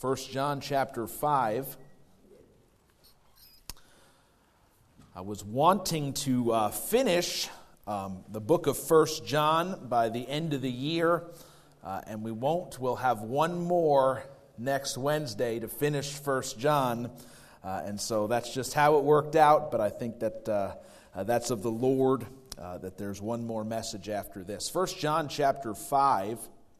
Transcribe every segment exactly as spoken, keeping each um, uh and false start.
First John chapter five. I was wanting to uh, finish um, the book of First John by the end of the year, uh, and we won't. We'll have one more next Wednesday to finish First John, uh, and so that's just how it worked out, but I think that uh, uh, that's of the Lord, uh, that there's one more message after this. First John chapter five.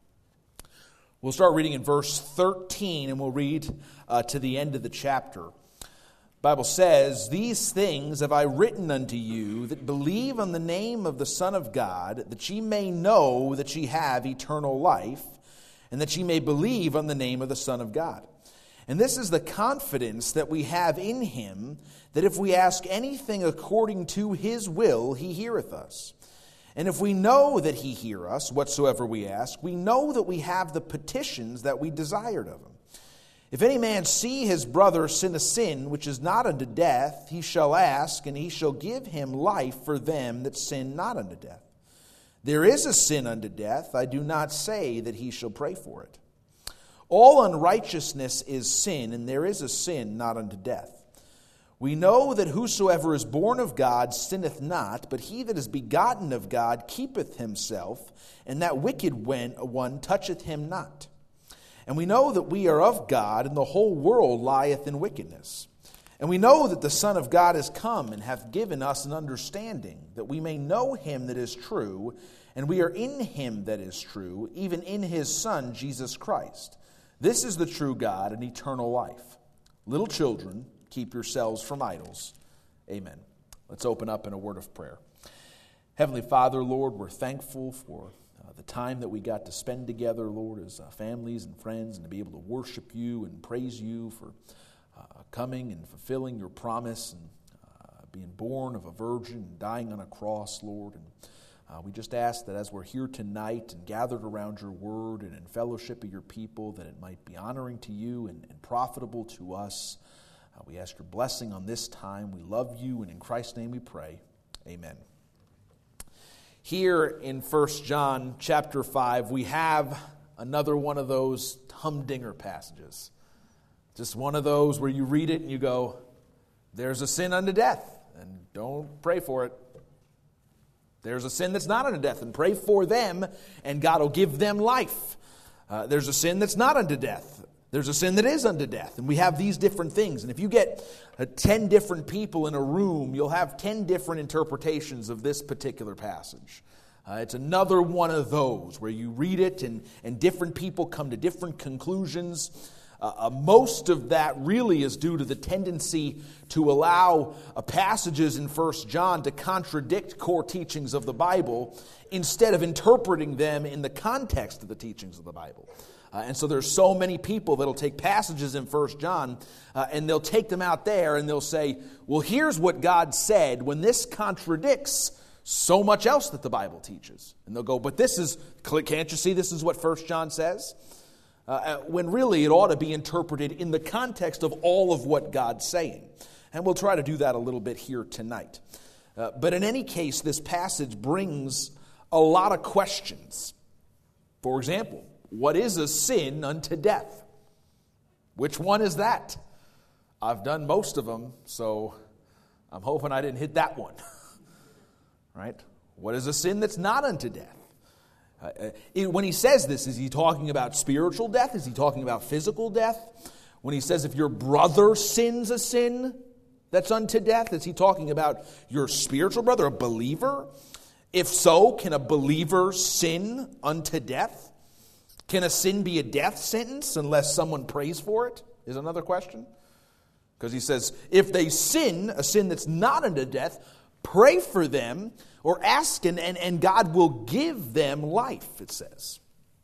We'll start reading in verse thirteen, and we'll read uh, to the end of the chapter. The Bible says, "These things have I written unto you that believe on the name of the Son of God, that ye may know that ye have eternal life, and that ye may believe on the name of the Son of God. And this is the confidence that we have in him, that if we ask anything according to his will, he heareth us. And if we know that he hear us, whatsoever we ask, we know that we have the petitions that we desired of him. If any man see his brother sin a sin which is not unto death, he shall ask, and he shall give him life for them that sin not unto death. There is a sin unto death, I do not say that he shall pray for it. All unrighteousness is sin, and there is a sin not unto death. We know that whosoever is born of God sinneth not, but he that is begotten of God keepeth himself, and that wicked one toucheth him not. And we know that we are of God, and the whole world lieth in wickedness. And we know that the Son of God is come, and hath given us an understanding, that we may know him that is true, and we are in him that is true, even in his Son, Jesus Christ. This is the true God and eternal life. Little children, keep yourselves from idols. Amen." Let's open up in a word of prayer. Heavenly Father, Lord, we're thankful for uh, the time that we got to spend together, Lord, as uh, families and friends, and to be able to worship you and praise you for uh, coming and fulfilling your promise and uh, being born of a virgin and dying on a cross, Lord. And uh, we just ask that as we're here tonight and gathered around your word and in fellowship of your people, that it might be honoring to you and, and profitable to us. Uh, we ask your blessing on this time. We love you, and in Christ's name we pray. Amen. Here in First John chapter five, we have another one of those humdinger passages. Just one of those where you read it and you go, there's a sin unto death, and don't pray for it. There's a sin that's not unto death, and pray for them, and God will give them life. Uh, there's a sin that's not unto death. There's a sin that is unto death, and we have these different things. And if you get uh, ten different people in a room, you'll have ten different interpretations of this particular passage. Uh, it's another one of those where you read it, and, and different people come to different conclusions. Uh, uh, most of that really is due to the tendency to allow uh, passages in First John to contradict core teachings of the Bible instead of interpreting them in the context of the teachings of the Bible. Uh, and so there's so many people that'll take passages in First John uh, and they'll take them out there and they'll say, well, here's what God said when this contradicts so much else that the Bible teaches. And they'll go, but this is, can't you see this is what First John says? Uh, when really it ought to be interpreted in the context of all of what God's saying. And we'll try to do that a little bit here tonight. Uh, but in any case, this passage brings a lot of questions. For example, what is a sin unto death? Which one is that? I've done most of them, so I'm hoping I didn't hit that one. Right? What is a sin that's not unto death? Uh, it, when he says this, is he talking about spiritual death? Is he talking about physical death? When he says if your brother sins a sin that's unto death, is he talking about your spiritual brother, a believer? If so, can a believer sin unto death? Can a sin be a death sentence unless someone prays for it? Is another question. Because he says, if they sin, a sin that's not unto death, pray for them or ask and, and, and God will give them life, it says.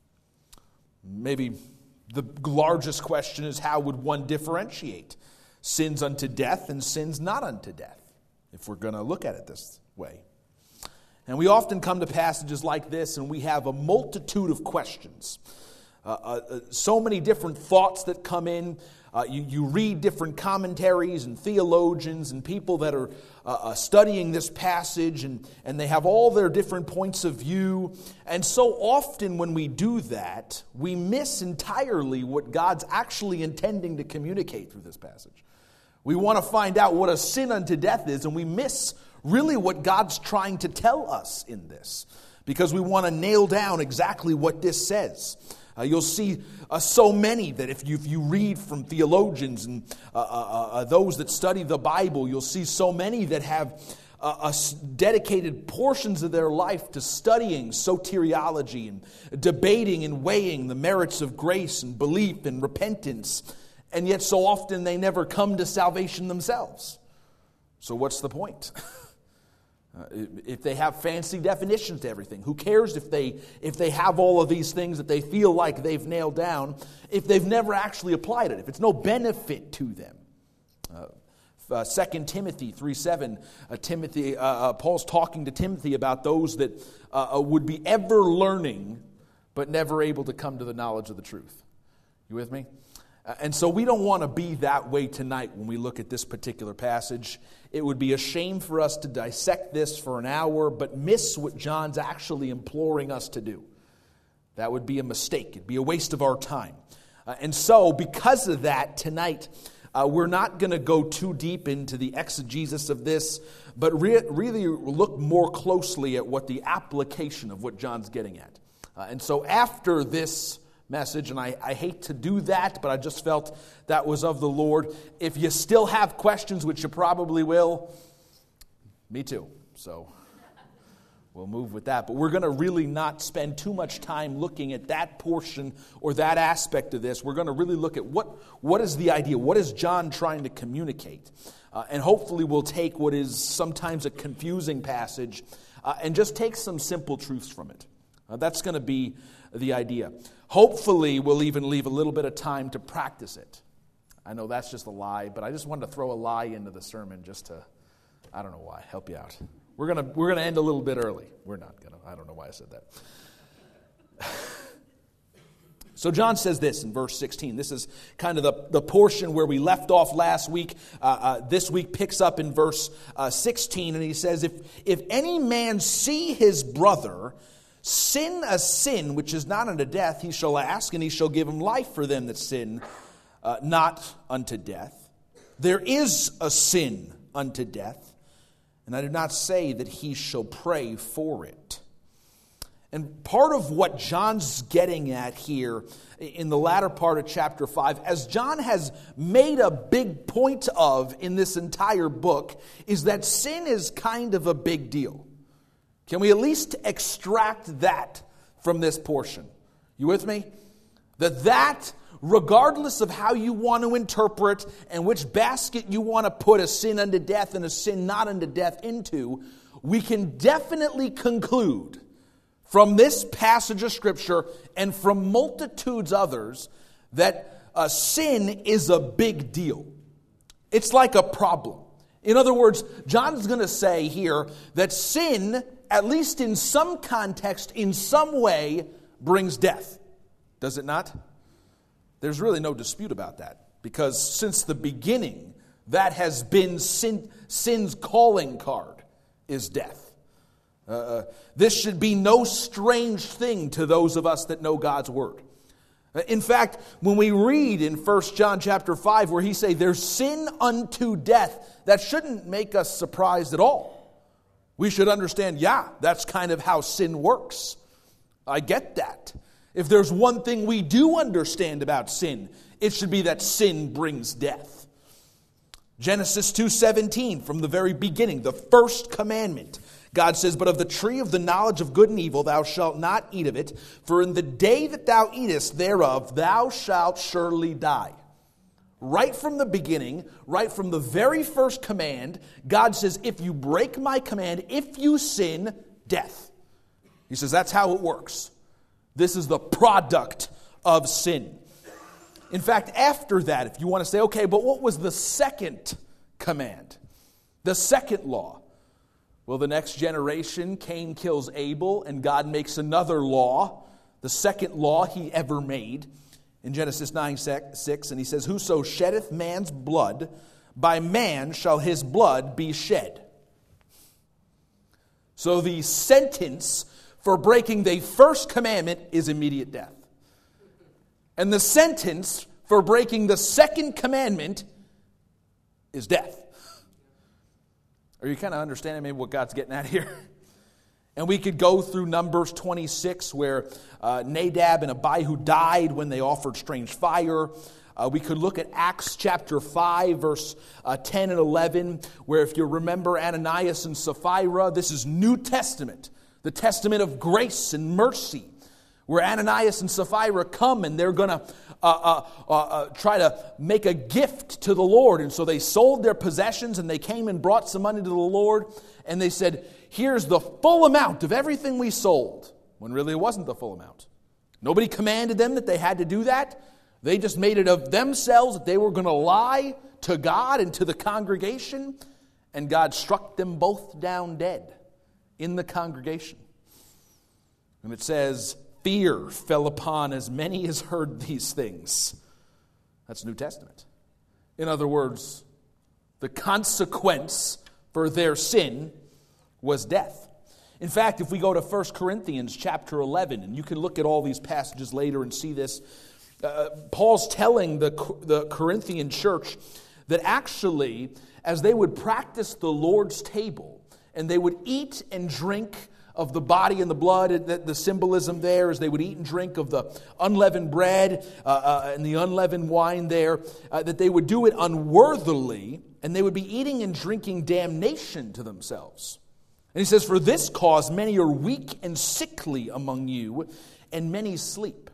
Maybe the largest question is, how would one differentiate sins unto death and sins not unto death, if we're going to look at it this way? And we often come to passages like this and we have a multitude of questions. uh, uh, so many different thoughts that come in. Uh, you, you read different commentaries and theologians and people that are uh, uh, studying this passage, and, and they have all their different points of view. And so often when we do that, we miss entirely what God's actually intending to communicate through this passage. We want to find out what a sin unto death is, and we miss really what God's trying to tell us in this, because we want to nail down exactly what this says. Uh, you'll see uh, so many that if you, if you read from theologians and uh, uh, uh, those that study the Bible, you'll see so many that have uh, uh, dedicated portions of their life to studying soteriology and debating and weighing the merits of grace and belief and repentance. And yet so often they never come to salvation themselves. So what's the point? Uh, if they have fancy definitions to everything, who cares if they if they have all of these things that they feel like they've nailed down, if they've never actually applied it, if it's no benefit to them. Uh, uh, Second Timothy three seven, uh, Timothy, uh, uh, Paul's talking to Timothy about those that uh, uh, would be ever learning but never able to come to the knowledge of the truth. You with me? Uh, and so we don't want to be that way tonight when we look at this particular passage. It would be a shame for us to dissect this for an hour but miss what John's actually imploring us to do. That would be a mistake. It'd be a waste of our time. Uh, and so because of that, tonight uh, we're not going to go too deep into the exegesis of this, but re- really look more closely at what the application of what John's getting at. Uh, and so after this message, and I, I hate to do that, but I just felt that was of the Lord. If you still have questions, which you probably will, me too. So we'll move with that. But we're going to really not spend too much time looking at that portion or that aspect of this. We're going to really look at what, what is the idea? What is John trying to communicate? Uh, and hopefully we'll take what is sometimes a confusing passage uh, and just take some simple truths from it. Uh, that's going to be the idea. Hopefully, we'll even leave a little bit of time to practice it. I know that's just a lie, but I just wanted to throw a lie into the sermon just to, I don't know why, help you out. We're gonna we're gonna end a little bit early. We're not gonna. I don't know why I said that. So John says this in verse sixteen. This is kind of the, the portion where we left off last week. Uh, uh, this week picks up in verse uh, sixteen, and he says, "If if any man see his brother sin a sin which is not unto death, he shall ask, and he shall give him life for them that sin uh, not unto death. There is a sin unto death, and I do not say that he shall pray for it." And part of what John's getting at here in the latter part of chapter five, as John has made a big point of in this entire book, is that sin is kind of a big deal. Can we at least extract that from this portion? You with me? That that, regardless of how you want to interpret and which basket you want to put a sin unto death and a sin not unto death into, we can definitely conclude from this passage of Scripture and from multitudes others that a sin is a big deal. It's like a problem. In other words, John's going to say here that sin, at least in some context, in some way, brings death. Does it not? There's really no dispute about that. Because since the beginning, that has been sin, sin's calling card, is death. Uh, this should be no strange thing to those of us that know God's Word. In fact, when we read in First John chapter five where he say there's sin unto death, that shouldn't make us surprised at all. We should understand, yeah, that's kind of how sin works. I get that. If there's one thing we do understand about sin, it should be that sin brings death. Genesis two seventeen, from the very beginning, the first commandment, God says, "But of the tree of the knowledge of good and evil thou shalt not eat of it, for in the day that thou eatest thereof thou shalt surely die." Right from the beginning, right from the very first command, God says, if you break my command, if you sin, death. He says that's how it works. This is the product of sin. In fact, after that, if you want to say, okay, but what was the second command? The second law? Well, the next generation, Cain kills Abel, and God makes another law the second law he ever made in Genesis nine six, and he says, "Whoso sheddeth man's blood, by man shall his blood be shed." So the sentence for breaking the first commandment is immediate death. And the sentence for breaking the second commandment is death. Are you kind of understanding maybe what God's getting at here? And we could go through Numbers twenty-six, where uh, Nadab and Abihu died when they offered strange fire. Uh, we could look at Acts chapter five, verse uh, ten and eleven, where if you remember Ananias and Sapphira, this is New Testament, the testament of grace and mercy, where Ananias and Sapphira come and they're going to uh, uh, uh, uh, try to make a gift to the Lord. And so they sold their possessions and they came and brought some money to the Lord. And they said, "Here's the full amount of everything we sold," when really it wasn't the full amount. Nobody commanded them that they had to do that. They just made it of themselves that they were going to lie to God and to the congregation. And God struck them both down dead in the congregation. And it says, fear fell upon as many as heard these things. That's New Testament. In other words, the consequence for their sin was death. In fact, if we go to First Corinthians chapter eleven, and you can look at all these passages later and see this, uh, Paul's telling the, the Corinthian church that actually, as they would practice the Lord's table, and they would eat and drink of the body and the blood, the, the symbolism there is they would eat and drink of the unleavened bread uh, uh, and the unleavened wine there, uh, that they would do it unworthily, and they would be eating and drinking damnation to themselves. And he says, "For this cause many are weak and sickly among you, and many sleep."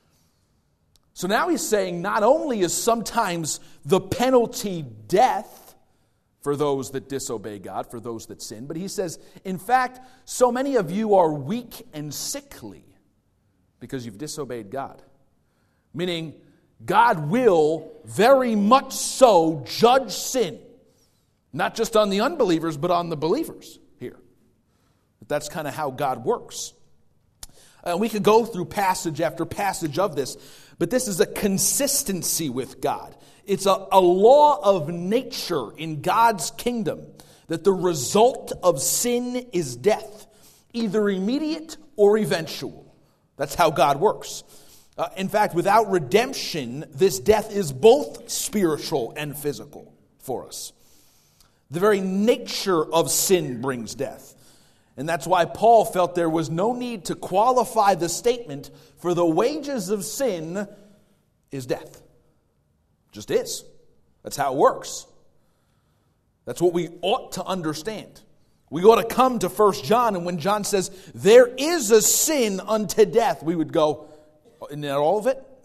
So now he's saying not only is sometimes the penalty death for those that disobey God, for those that sin, but he says, in fact, so many of you are weak and sickly because you've disobeyed God. Meaning, God will very much so judge sin, not just on the unbelievers, but on the believers here. But that's kind of how God works. Uh, we could go through passage after passage of this, but this is a consistency with God. It's a, a law of nature in God's kingdom that the result of sin is death, either immediate or eventual. That's how God works. Uh, in fact, without redemption, this death is both spiritual and physical for us. The very nature of sin brings death. And that's why Paul felt there was no need to qualify the statement, "For the wages of sin is death." Just is. That's how it works. That's what we ought to understand. We ought to come to First John, and when John says, "There is a sin unto death," we would go, "Isn't that all of it?"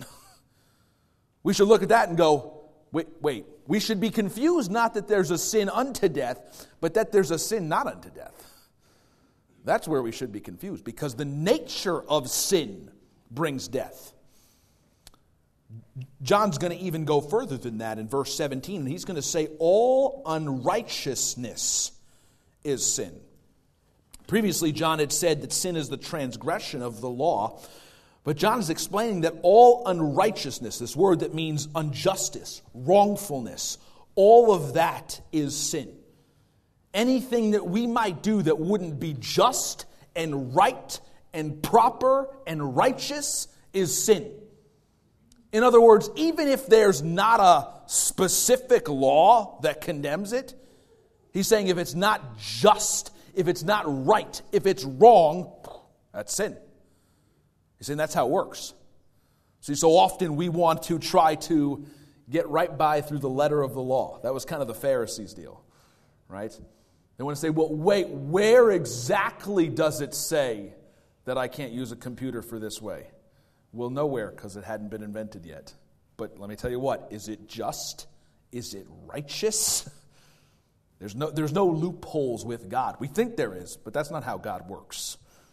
We should look at that and go, wait, wait. We should be confused, not that there's a sin unto death, but that there's a sin not unto death. That's where we should be confused, because the nature of sin brings death. John's going to even go further than that in verse seventeen. He's going to say all unrighteousness is sin. Previously, John had said that sin is the transgression of the law. But John is explaining that all unrighteousness, this word that means injustice, wrongfulness, all of that is sin. Anything that we might do that wouldn't be just and right and proper and righteous is sin. In other words, even if there's not a specific law that condemns it, he's saying if it's not just, if it's not right, if it's wrong, that's sin. He's saying that's how it works. See, so often we want to try to get right by through the letter of the law. That was kind of the Pharisees' deal, right? They want to say, well, wait, where exactly does it say that I can't use a computer for this way? Well, nowhere, because it hadn't been invented yet. But let me tell you what, is it just? Is it righteous? There's no, there's no loopholes with God. We think there is, but that's not how God works.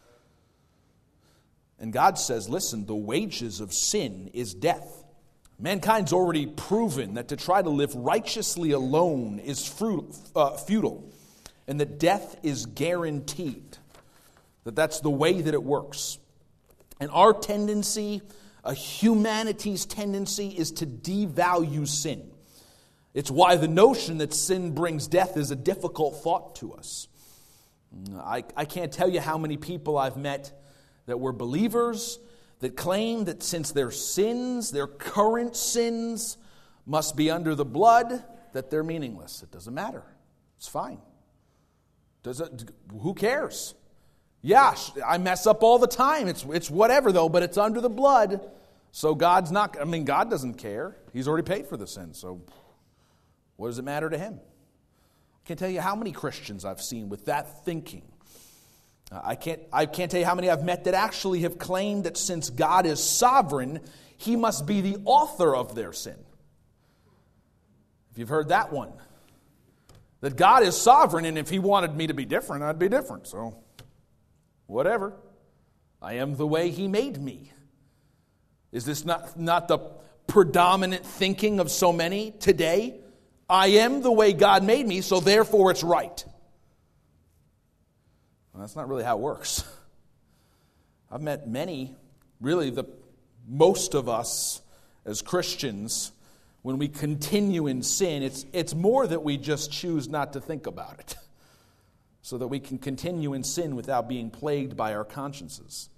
And God says, listen, the wages of sin is death. Mankind's already proven that to try to live righteously alone is fruit, uh, futile, and that death is guaranteed. That that's the way that it works. And our tendency, a humanity's tendency, is to devalue sin. It's why the notion that sin brings death is a difficult thought to us. I, I can't tell you how many people I've met that were believers that claim that since their sins, their current sins, must be under the blood, that they're meaningless. It doesn't matter. It's fine. Does it, who cares? Yeah, I mess up all the time. It's it's whatever though, but it's under the blood. So God's not, I mean, God doesn't care. He's already paid for the sin. So what does it matter to him? I can't tell you how many Christians I've seen with that thinking. Uh, I can't I can't tell you how many I've met that actually have claimed that since God is sovereign, he must be the author of their sin. If you've heard that one. That God is sovereign, and if he wanted me to be different, I'd be different. So, whatever. I am the way he made me. Is this not, not the predominant thinking of so many today? I am the way God made me, so therefore it's right. Well, that's not really how it works. I've met many, really the most of us as Christians, when we continue in sin, it's, it's more that we just choose not to think about it so that we can continue in sin without being plagued by our consciences.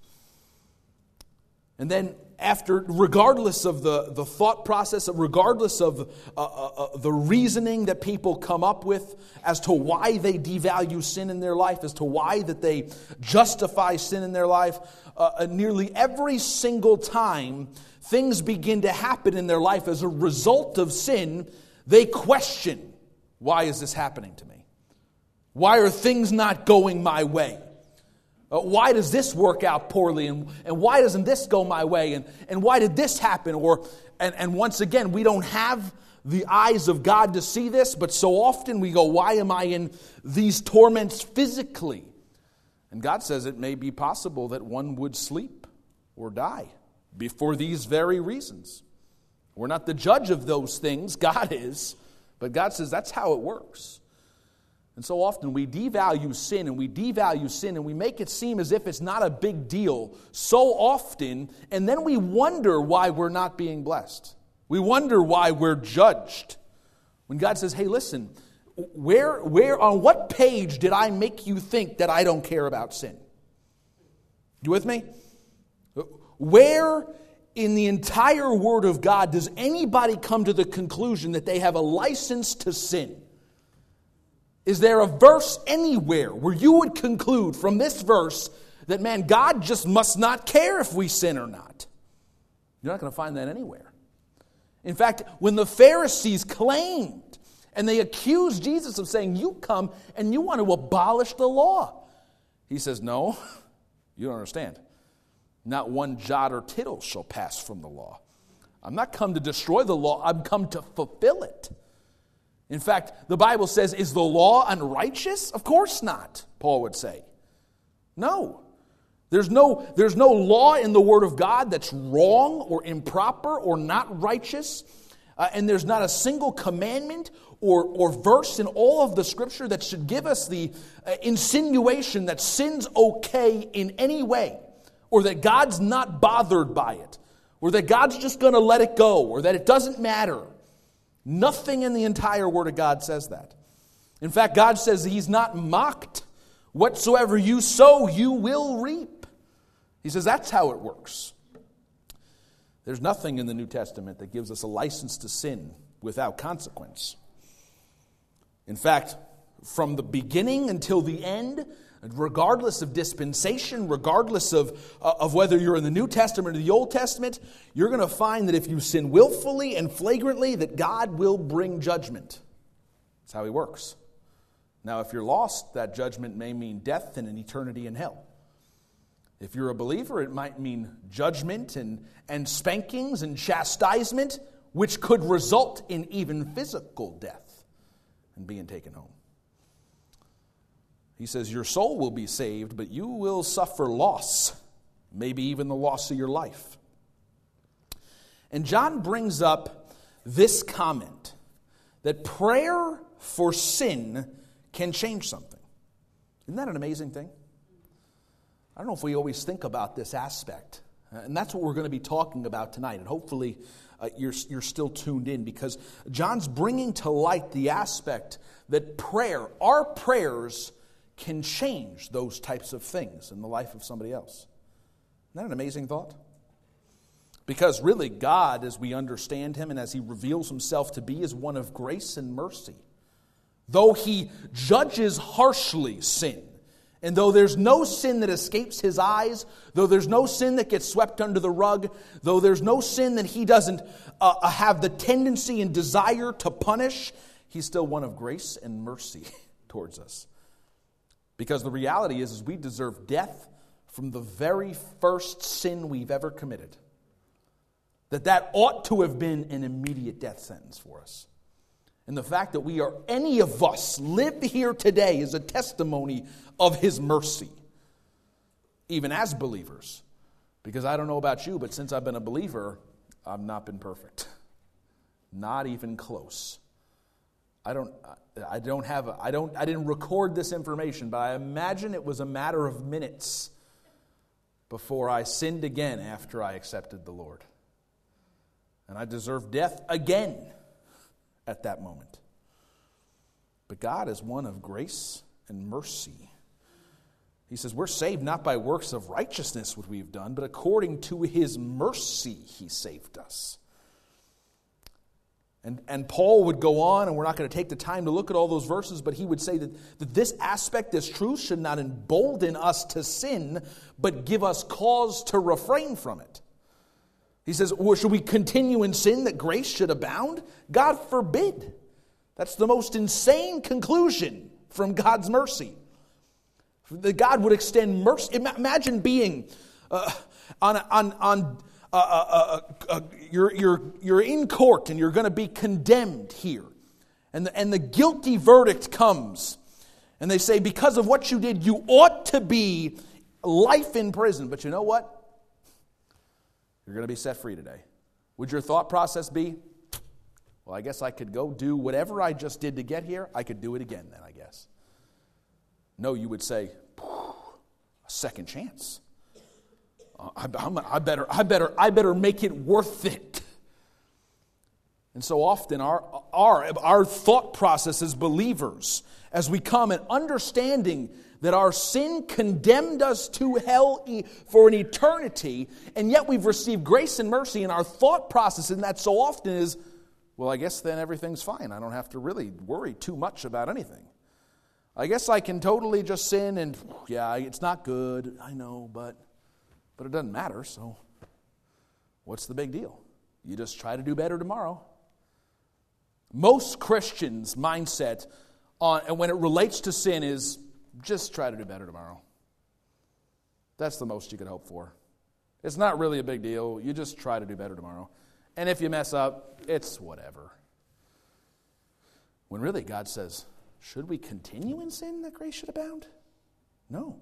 And then after, regardless of the, the thought process, regardless of uh, uh, the reasoning that people come up with as to why they devalue sin in their life, as to why that they justify sin in their life, uh, nearly every single time things begin to happen in their life as a result of sin, they question, why is this happening to me? Why are things not going my way? Uh, why does this work out poorly? And, and why doesn't this go my way? And, and why did this happen? Or and, and once again, we don't have the eyes of God to see this, but so often we go, why am I in these torments physically? And God says it may be possible that one would sleep or die for these very reasons. We're not the judge of those things, God is, but God says that's how it works. And so often we devalue sin and we devalue sin and we make it seem as if it's not a big deal so often, and then we wonder why we're not being blessed. We wonder why we're judged. When God says, hey, listen, where, where, on what page did I make you think that I don't care about sin? You with me? Where in the entire Word of God does anybody come to the conclusion that they have a license to sin? Is there a verse anywhere where you would conclude from this verse that, man, God just must not care if we sin or not? You're not going to find that anywhere. In fact, when the Pharisees claimed and they accused Jesus of saying, you come and you want to abolish the law, he says, no, you don't understand. Not one jot or tittle shall pass from the law. I'm not come to destroy the law. I'm come to fulfill it. In fact, the Bible says, is the law unrighteous? Of course not, Paul would say. No. There's no, there's no law in the Word of God that's wrong or improper or not righteous. Uh, and there's not a single commandment or, or verse in all of the Scripture that should give us the uh, insinuation that sin's okay in any way, or that God's not bothered by it, or that God's just going to let it go, or that it doesn't matter. Nothing in the entire Word of God says that. In fact, God says He's not mocked. Whatsoever you sow, you will reap. He says that's how it works. There's nothing in the New Testament that gives us a license to sin without consequence. In fact, from the beginning until the end, regardless of dispensation, regardless of, uh, of whether you're in the New Testament or the Old Testament, you're going to find that if you sin willfully and flagrantly, that God will bring judgment. That's how He works. Now, if you're lost, that judgment may mean death and an eternity in hell. If you're a believer, it might mean judgment and, and spankings and chastisement, which could result in even physical death and being taken home. He says your soul will be saved, but you will suffer loss, maybe even the loss of your life. And John brings up this comment that prayer for sin can change something. Isn't that an amazing thing? I don't know if we always think about this aspect And that's what we're going to be talking about tonight. And hopefully uh, you're, you're still tuned in, because John's bringing to light the aspect that prayer, our prayers, can change those types of things in the life of somebody else. Isn't that an amazing thought? Because really God, as we understand Him and as He reveals Himself to be, is one of grace and mercy. Though He judges harshly sin, and though there's no sin that escapes His eyes, though there's no sin that gets swept under the rug, though there's no sin that He doesn't uh, have the tendency and desire to punish, He's still one of grace and mercy towards us. Because the reality is, is we deserve death from the very first sin we've ever committed. That that ought to have been an immediate death sentence for us. And the fact that we are, any of us, live here today is a testimony of His mercy. Even as believers. Because I don't know about you, but since I've been a believer, I've not been perfect. Not even close. I don't I don't have a, I don't I didn't record this information, but I imagine it was a matter of minutes before I sinned again after I accepted the Lord. And I deserved death again at that moment. But God is one of grace and mercy. He says we're saved not by works of righteousness which we've done, but according to His mercy He saved us. And, and Paul would go on, and we're not going to take the time to look at all those verses, but he would say that, that this aspect, this truth, should not embolden us to sin, but give us cause to refrain from it. He says, well, should we continue in sin that grace should abound? God forbid. That's the most insane conclusion from God's mercy. That God would extend mercy. Imagine being uh, on on on uh, uh, uh, uh, you're you're you're in court and you're going to be condemned here, and the, and the guilty verdict comes, and they say because of what you did, you ought to be life in prison. But you know what? You're going to be set free today. Would your thought process be, well, I guess I could go do whatever I just did to get here. I could do it again then, I guess. No, you would say, a second chance. Uh, I, I'm, I better, I better, I better make it worth it. And so often our, our, our thought process as believers, as we come and understanding that our sin condemned us to hell for an eternity, and yet we've received grace and mercy, and our thought process in that so often is, well, I guess then everything's fine. I don't have to really worry too much about anything. I guess I can totally just sin, and yeah, it's not good, I know, but but it doesn't matter, so what's the big deal? You just try to do better tomorrow. Most Christians' mindset on, and when it relates to sin is, just try to do better tomorrow. That's the most you could hope for. It's not really a big deal. You just try to do better tomorrow. And if you mess up, it's whatever. When really God says, should we continue in sin that grace should abound? No.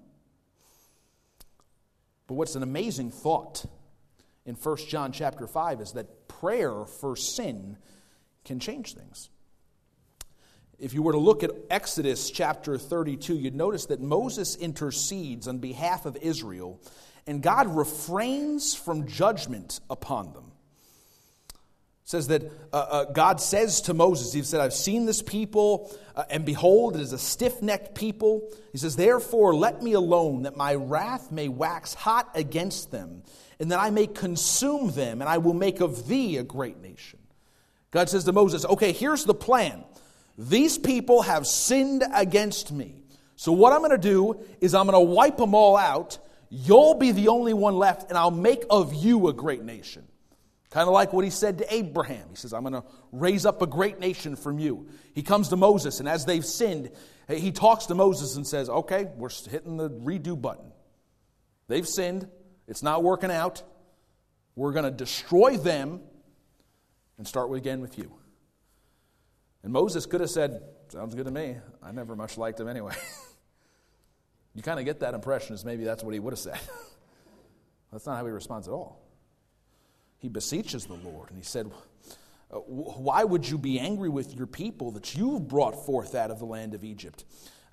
But what's an amazing thought in First John chapter five is that prayer for sin can change things. If you were to look at Exodus chapter thirty-two, you'd notice that Moses intercedes on behalf of Israel, and God refrains from judgment upon them. It says that uh, uh, God says to Moses, He said, I've seen this people, uh, and behold, it is a stiff-necked people. He says, therefore, let me alone, that my wrath may wax hot against them, and that I may consume them, and I will make of thee a great nation. God says to Moses, okay, here's the plan. These people have sinned against me. So what I'm going to do is I'm going to wipe them all out. You'll be the only one left, and I'll make of you a great nation. Kind of like what He said to Abraham. He says, I'm going to raise up a great nation from you. He comes to Moses, and as they've sinned, He talks to Moses and says, okay, we're hitting the redo button. They've sinned. It's not working out. We're going to destroy them and start again with you. And Moses could have said, sounds good to me. I never much liked him anyway. You kind of get that impression as maybe that's what he would have said. That's not how he responds at all. He beseeches the Lord, and he said, why would you be angry with your people that you've brought forth out of the land of Egypt?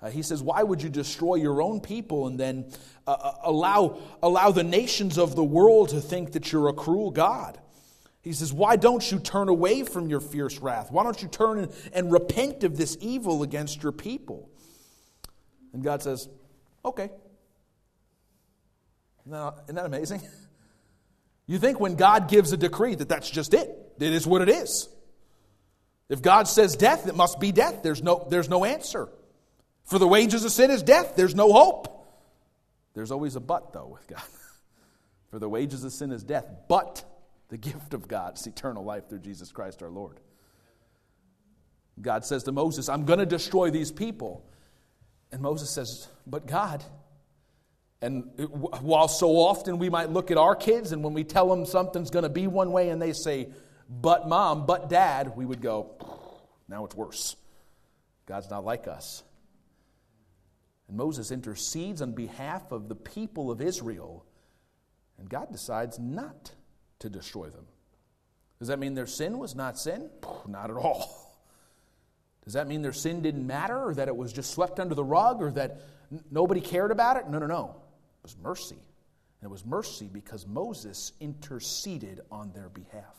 Uh, he says, why would you destroy your own people and then uh, allow, allow the nations of the world to think that you're a cruel God? He says, why don't you turn away from your fierce wrath? Why don't you turn and, and repent of this evil against your people? And God says, okay. Isn't that, isn't that amazing? You think when God gives a decree that that's just it. It is what it is. If God says death, it must be death. There's no, there's no answer. For the wages of sin is death. There's no hope. There's always a but, though, with God. For the wages of sin is death, but the gift of God is eternal life through Jesus Christ our Lord. God says to Moses, I'm going to destroy these people. And Moses says, but God. And while so often we might look at our kids, and when we tell them something's going to be one way and they say, but mom, but dad, we would go, now it's worse. God's not like us. And Moses intercedes on behalf of the people of Israel, and God decides not to destroy them. Does that mean their sin was not sin? Not at all. Does that mean their sin didn't matter, or that it was just swept under the rug, or that n- nobody cared about it? No, no, no. It was mercy. And it was mercy because Moses interceded on their behalf.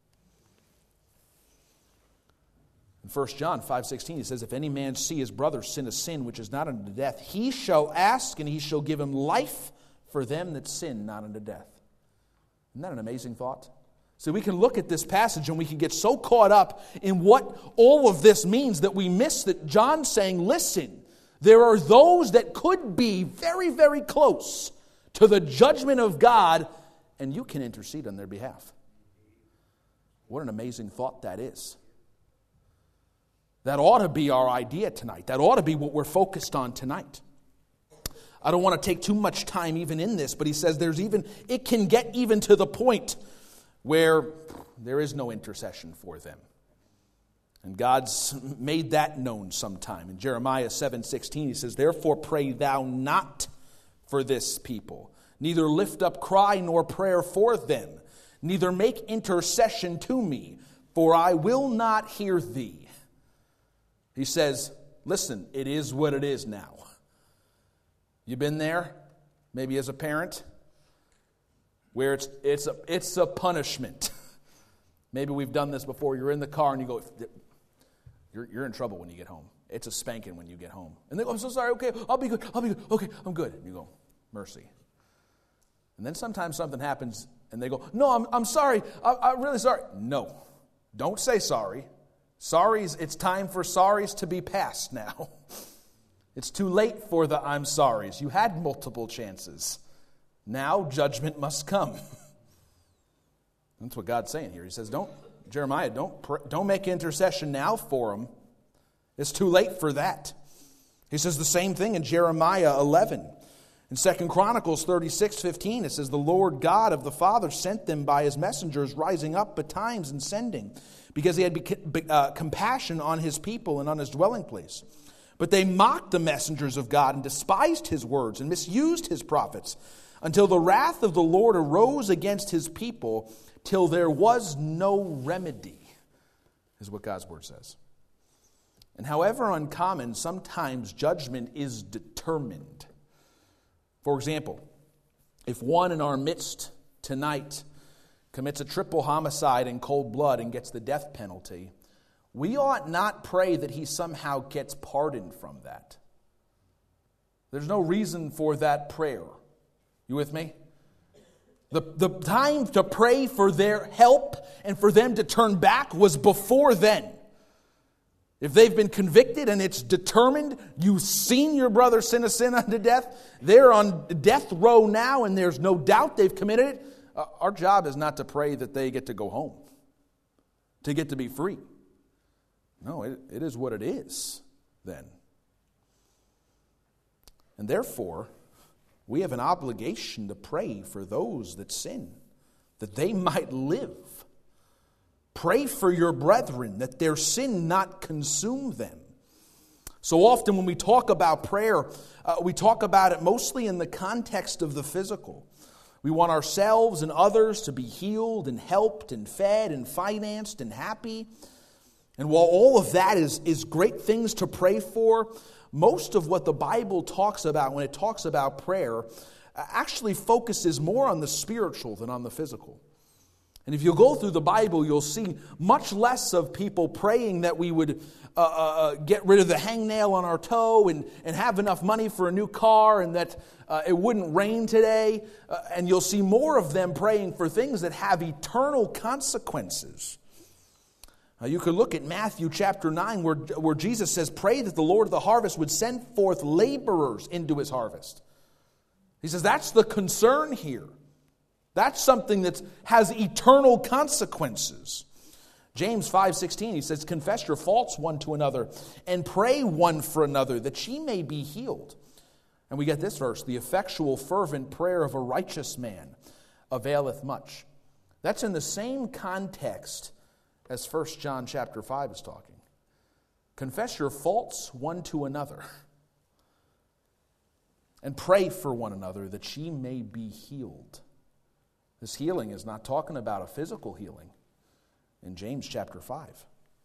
In First John five sixteen, he says, if any man see his brother sin a sin which is not unto death, he shall ask, and he shall give him life for them that sin not unto death. Isn't that an amazing thought? So we can look at this passage and we can get so caught up in what all of this means that we miss that John's saying, listen, there are those that could be very, very close to the judgment of God, and you can intercede on their behalf. What an amazing thought that is. That ought to be our idea tonight. That ought to be what we're focused on tonight. I don't want to take too much time even in this, but he says there's even, it can get even to the point where there is no intercession for them. And God's made that known sometime. In Jeremiah seven sixteen, he says, therefore pray thou not for this people, neither lift up cry nor prayer for them, neither make intercession to me, for I will not hear thee. He says, listen, it is what it is now. You've been there, maybe as a parent, where it's it's a it's a punishment. Maybe we've done this before. You're in the car and you go, you're you're in trouble when you get home. It's a spanking when you get home. And they go, I'm so sorry, okay, I'll be good, I'll be good, okay, I'm good. And you go, mercy. And then sometimes something happens and they go, no, I'm I'm sorry, I, I'm really sorry. No, don't say sorry. Sorry's, it's time for sorries to be past now. It's too late for the I'm sorries. You had multiple chances. Now judgment must come. That's what God's saying here. He says, "Don't, Jeremiah, don't pray, don't make intercession now for them. It's too late for that." He says the same thing in Jeremiah eleven. In Second Chronicles thirty-six fifteen, it says, "The Lord God of the fathers sent them by his messengers, rising up betimes and sending, because he had uh, compassion on his people and on his dwelling place. But they mocked the messengers of God and despised his words and misused his prophets, until the wrath of the Lord arose against his people, till there was no remedy," is what God's word says. And however uncommon, sometimes judgment is determined. For example, if one in our midst tonight commits a triple homicide in cold blood and gets the death penalty, we ought not pray that he somehow gets pardoned from that. There's no reason for that prayer. You with me? The, the time to pray for their help and for them to turn back was before then. If they've been convicted and it's determined, you've seen your brother sin a sin unto death, they're on death row now and there's no doubt they've committed it. Uh, our job is not to pray that they get to go home, to get to be free. No, it, it is what it is then. And therefore, we have an obligation to pray for those that sin, that they might live. Pray for your brethren, that their sin not consume them. So often when we talk about prayer, uh, we talk about it mostly in the context of the physical. We want ourselves and others to be healed and helped and fed and financed and happy. And while all of that is, is great things to pray for, most of what the Bible talks about when it talks about prayer actually focuses more on the spiritual than on the physical. And if you go through the Bible, you'll see much less of people praying that we would uh, uh, get rid of the hangnail on our toe and, and have enough money for a new car and that uh, it wouldn't rain today. Uh, and you'll see more of them praying for things that have eternal consequences. Uh, you could look at Matthew chapter nine where, where Jesus says, pray that the Lord of the harvest would send forth laborers into his harvest. He says that's the concern here. That's something that has eternal consequences. James five sixteen, he says, confess your faults one to another and pray one for another that ye may be healed. And we get this verse, the effectual fervent prayer of a righteous man availeth much. That's in the same context as First John chapter five is talking. Confess your faults one to another and pray for one another that ye may be healed. This healing is not talking about a physical healing in James chapter five.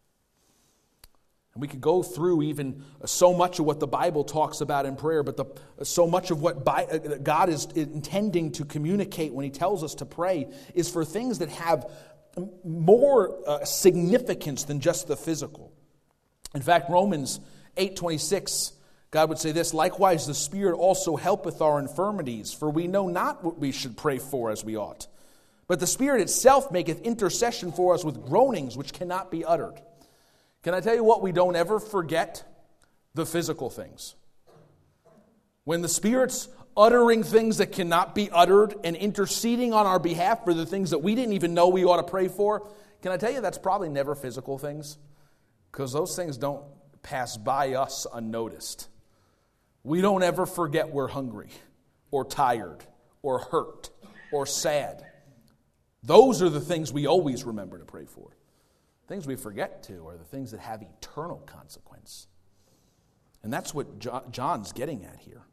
And we could go through even so much of what the Bible talks about in prayer, but the, so much of what God is intending to communicate when he tells us to pray is for things that have more uh, significance than just the physical. In fact, Romans eight twenty-six, God would say this, likewise the Spirit also helpeth our infirmities, for we know not what we should pray for as we ought. But the Spirit itself maketh intercession for us with groanings which cannot be uttered. Can I tell you what we don't ever forget? The physical things. When the Spirit's uttering things that cannot be uttered and interceding on our behalf for the things that we didn't even know we ought to pray for, can I tell you that's probably never physical things? Because those things don't pass by us unnoticed. We don't ever forget we're hungry or tired or hurt or sad. Those are the things we always remember to pray for. Things we forget to are the things that have eternal consequence. And that's what John's getting at here.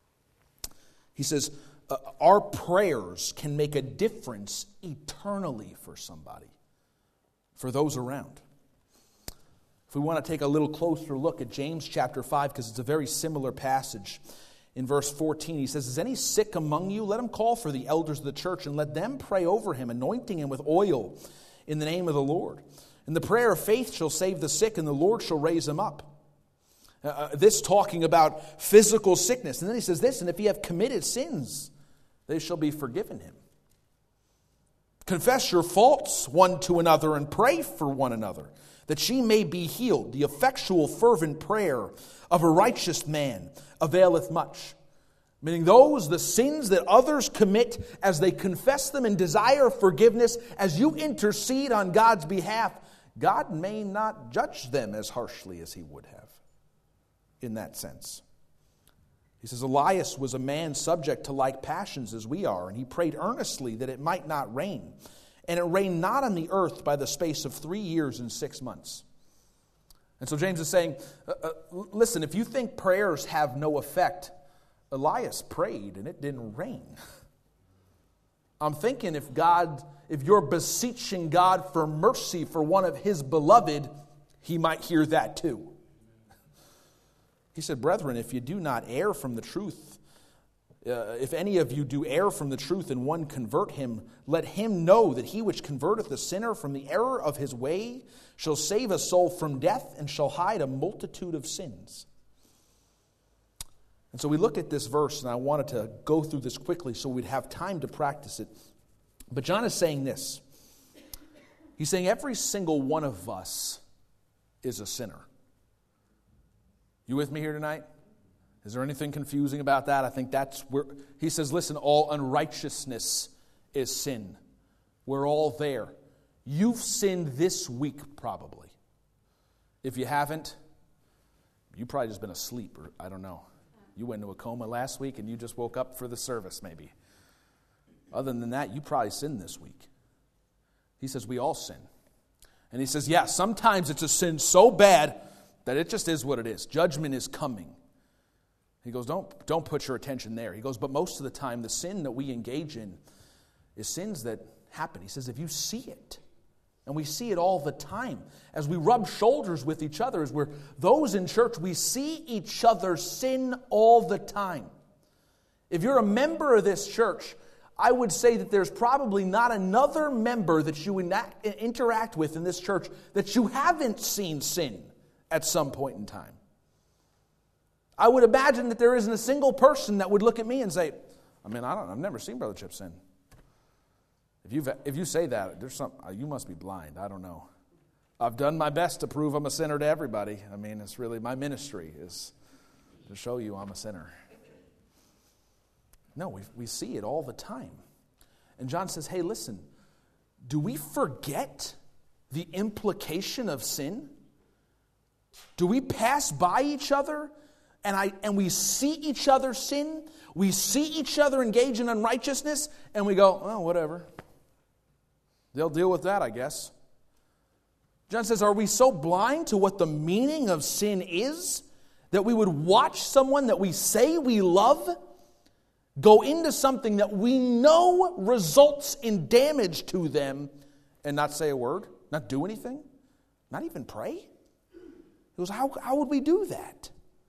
He says, uh, our prayers can make a difference eternally for somebody, for those around. If we want to take a little closer look at James chapter five, because it's a very similar passage, in verse fourteen, he says, is any sick among you? Let him call for the elders of the church, and let them pray over him, anointing him with oil in the name of the Lord. And the prayer of faith shall save the sick, and the Lord shall raise him up. Uh, this talking about physical sickness. And then he says this, and if he have committed sins, they shall be forgiven him. Confess your faults one to another and pray for one another, that ye may be healed. The effectual fervent prayer of a righteous man availeth much. Meaning those, the sins that others commit, as they confess them and desire forgiveness, as you intercede on God's behalf, God may not judge them as harshly as he would have. In that sense. He says, Elias was a man subject to like passions as we are, and he prayed earnestly that it might not rain. And it rained not on the earth by the space of three years and six months. And so James is saying, uh, uh, listen, if you think prayers have no effect, Elias prayed and it didn't rain. I'm thinking if God, if you're beseeching God for mercy for one of his beloved, he might hear that too. He said, brethren, if you do not err from the truth, uh, if any of you do err from the truth and one convert him, let him know that he which converteth the sinner from the error of his way shall save a soul from death and shall hide a multitude of sins. And so we look at this verse, and I wanted to go through this quickly so we'd have time to practice it. But John is saying this. He's saying every single one of us is a sinner. You with me here tonight? Is there anything confusing about that? I think that's where he says, listen, all unrighteousness is sin. We're all there. You've sinned this week probably. If you haven't, you've probably just been asleep, or I don't know. You went into a coma last week and you just woke up for the service maybe. Other than that, you probably sinned this week. He says we all sin. And he says, yeah, sometimes it's a sin so bad that it just is what it is. Judgment is coming. He goes, don't, don't put your attention there. He goes, but most of the time, the sin that we engage in is sins that happen. He says, if you see it, And we see it all the time. As we rub shoulders with each other, as we're those in church, we see each other sin all the time. If you're a member of this church, I would say that there's probably not another member that you enact, interact with in this church that you haven't seen sin at some point in time. I would imagine that there isn't a single person that would look at me and say, I mean, I don't, I've never seen Brother Chip sin. If you if you say that, there's some you must be blind. I don't know. I've done my best to prove I'm a sinner to everybody. I mean, it's really my ministry is to show you I'm a sinner. No, we we see it all the time. And John says, hey, listen, do we forget the implication of sin? Do we pass by each other and I and we see each other sin? We see each other engage in unrighteousness and we go, oh, whatever. They'll deal with that, I guess. John says, are we so blind to what the meaning of sin is that we would watch someone that we say we love go into something that we know results in damage to them and not say a word, not do anything, not even pray? He goes, how, how would we do that?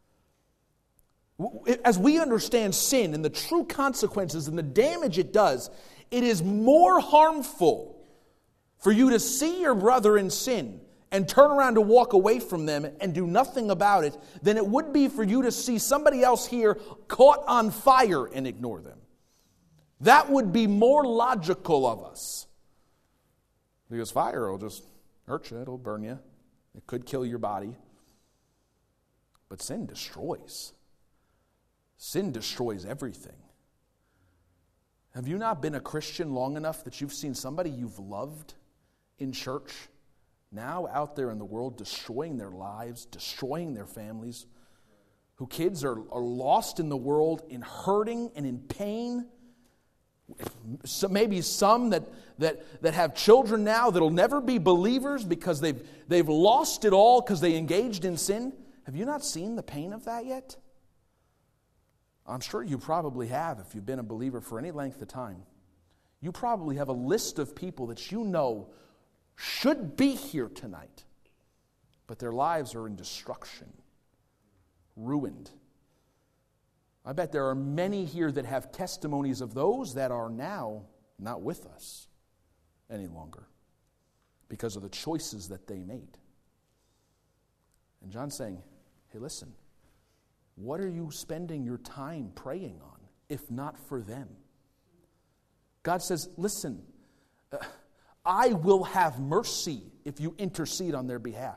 As we understand sin and the true consequences and the damage it does, it is more harmful for you to see your brother in sin and turn around to walk away from them and do nothing about it than it would be for you to see somebody else here caught on fire and ignore them. That would be more logical of us. Because fire will just hurt you, it'll burn you. It could kill your body. But sin destroys. Sin destroys everything. Have you not been a Christian long enough that you've seen somebody you've loved in church now out there in the world destroying their lives, destroying their families, who kids are, are lost in the world in hurting and in pain? So maybe some that, that, that have children now that'll never be believers because they've, they've lost it all because they engaged in sin. Have you not seen the pain of that yet? I'm sure you probably have if you've been a believer for any length of time. You probably have a list of people that you know should be here tonight, but their lives are in destruction, ruined. I bet there are many here that have testimonies of those that are now not with us any longer because of the choices that they made. And John's saying, hey, listen, what are you spending your time praying on, if not for them? God says, listen, uh, I will have mercy if you intercede on their behalf.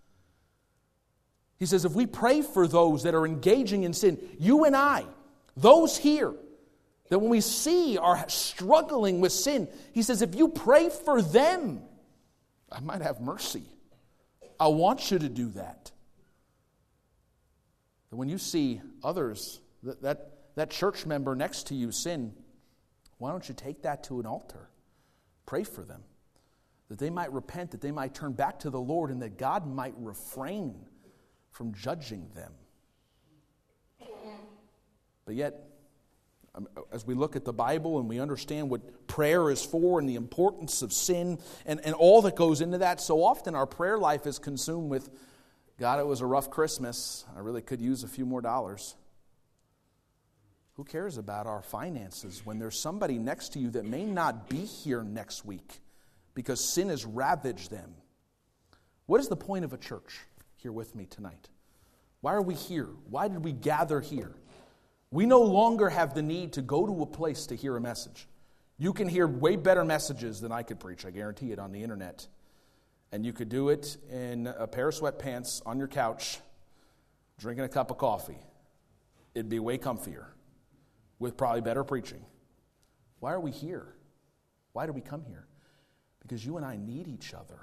He says, if we pray for those that are engaging in sin, you and I, those here, that when we see are struggling with sin, he says, if you pray for them, I might have mercy. I want you to do that. And when you see others, that, that, that church member next to you sin, why don't you take that to an altar? Pray for them, that they might repent, that they might turn back to the Lord, and that God might refrain from judging them. But yet, as we look at the Bible and we understand what prayer is for and the importance of sin and, and all that goes into that, so often our prayer life is consumed with, God, it was a rough Christmas. I really could use a few more dollars. Who cares about our finances when there's somebody next to you that may not be here next week because sin has ravaged them? What is the point of a church here with me tonight? Why are we here? Why did we gather here? We no longer have the need to go to a place to hear a message. You can hear way better messages than I could preach, I guarantee it, on the internet. And you could do it in a pair of sweatpants on your couch, drinking a cup of coffee. It'd be way comfier, with probably better preaching. Why are we here? Why do we come here? Because you and I need each other.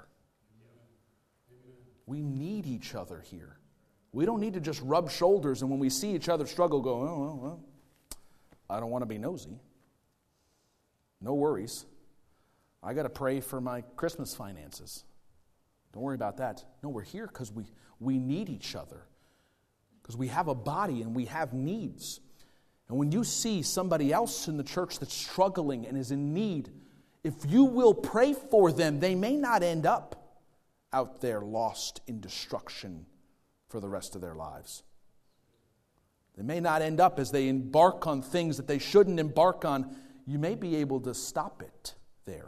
We need each other here. We don't need to just rub shoulders and when we see each other struggle go, oh, well, well, I don't want to be nosy. No worries. I got to pray for my Christmas finances. Don't worry about that. No, we're here because we, we need each other. Because we have a body and we have needs. And when you see somebody else in the church that's struggling and is in need, if you will pray for them, they may not end up out there lost in destruction for the rest of their lives. They may not end up as they embark on things that they shouldn't embark on. You may be able to stop it there.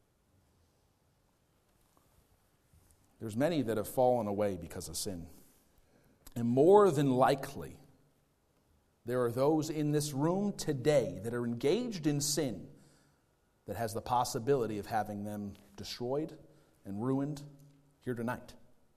There's many that have fallen away because of sin. And more than likely, there are those in this room today that are engaged in sin that has the possibility of having them destroyed and ruined here tonight.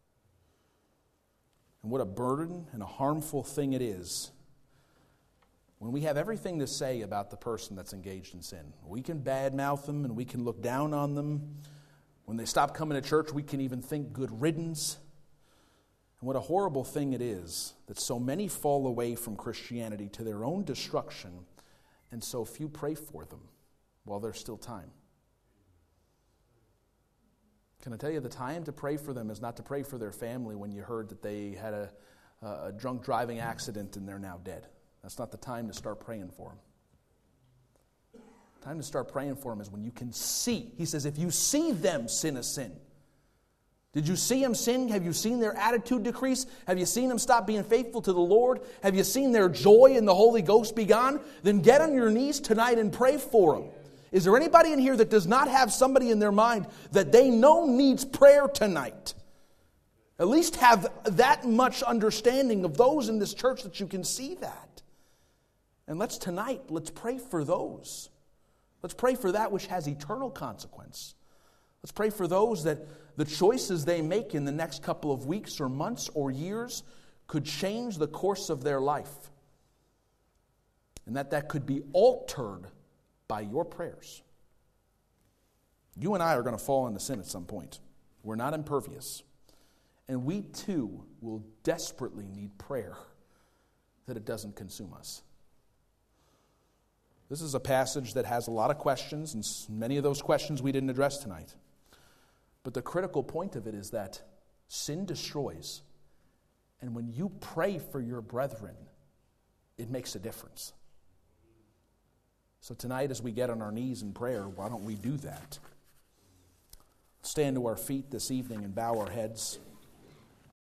And what a burden and a harmful thing it is when we have everything to say about the person that's engaged in sin. We can badmouth them and we can look down on them. When they stop coming to church, we can even think good riddance. And what a horrible thing it is that so many fall away from Christianity to their own destruction, and so few pray for them while there's still time. Can I tell you, the time to pray for them is not to pray for their family when you heard that they had a, a drunk driving accident and they're now dead. That's not the time to start praying for them. The time to start praying for them is when you can see. He says, if you see them sin a sin. Did you see them sin? Have you seen their attitude decrease? Have you seen them stop being faithful to the Lord? Have you seen their joy in the Holy Ghost be gone? Then get on your knees tonight and pray for them. Is there anybody in here that does not have somebody in their mind that they know needs prayer tonight? At least have that much understanding of those in this church that you can see that. And let's tonight, let's pray for those. Let's pray for that which has eternal consequence. Let's pray for those that the choices they make in the next couple of weeks or months or years could change the course of their life. And that that could be altered by your prayers. You and I are going to fall into sin at some point. We're not impervious. And we too will desperately need prayer that it doesn't consume us. This is a passage that has a lot of questions, and many of those questions we didn't address tonight. But the critical point of it is that sin destroys. And when you pray for your brethren, it makes a difference. So tonight, as we get on our knees in prayer, why don't we do that? Stand to our feet this evening and bow our heads.